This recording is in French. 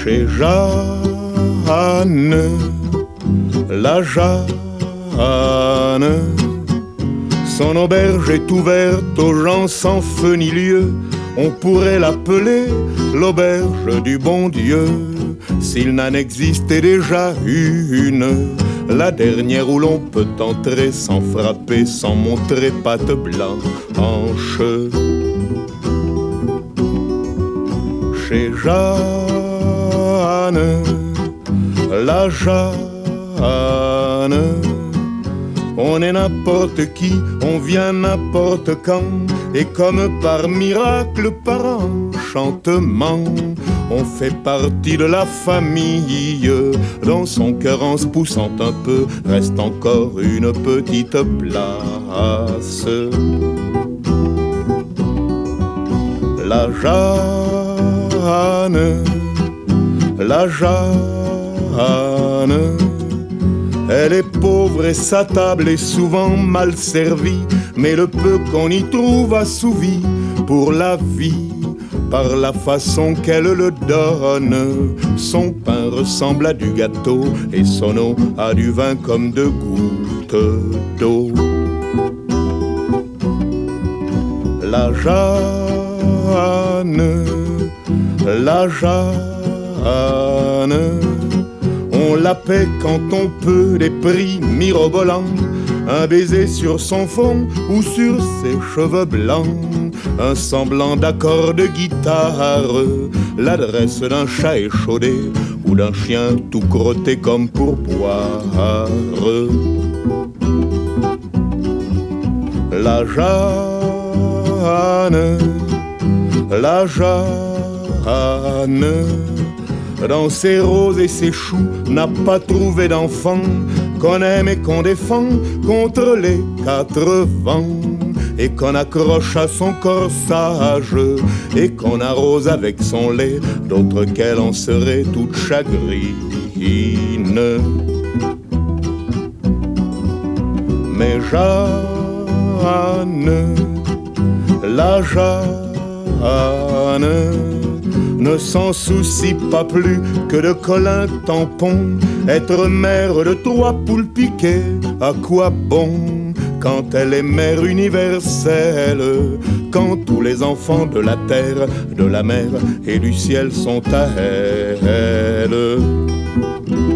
Chez Jeanne, la Jeanne, son auberge est ouverte aux gens sans feu ni lieu. On pourrait l'appeler l'auberge du bon Dieu, s'il n'en existait déjà une, la dernière où l'on peut entrer sans frapper, sans montrer patte blanche. Chez Jeanne, la Jeanne, on est n'importe qui, on vient n'importe quand, et comme par miracle, par enchantement, on fait partie de la famille. Dans son cœur, en se poussant un peu, reste encore une petite place. La Jeanne, la Jeanne, elle est pauvre et sa table est souvent mal servie, mais le peu qu'on y trouve assouvi pour la vie par la façon qu'elle le donne. Son pain ressemble à du gâteau et son eau à du vin comme de gouttes d'eau. La Jeanne, la Jeanne, on la paie quand on peut, des prix mirobolants, un baiser sur son front ou sur ses cheveux blancs, un semblant d'accord de guitare, l'adresse d'un chat échaudé ou d'un chien tout crotté comme pour boire. La Jeanne, la Jeanne, dans ses roses et ses choux, n'a pas trouvé d'enfant qu'on aime et qu'on défend contre les quatre vents, et qu'on accroche à son corsage et qu'on arrose avec son lait, d'autres qu'elle en serait toute chagrine. Mais Jeanne, la Jeanne, ne s'en soucie pas plus que de Colin tampon. Être mère de 3 poules piquées, à quoi bon, quand elle est mère universelle, quand tous les enfants de la terre, de la mer et du ciel sont à elle.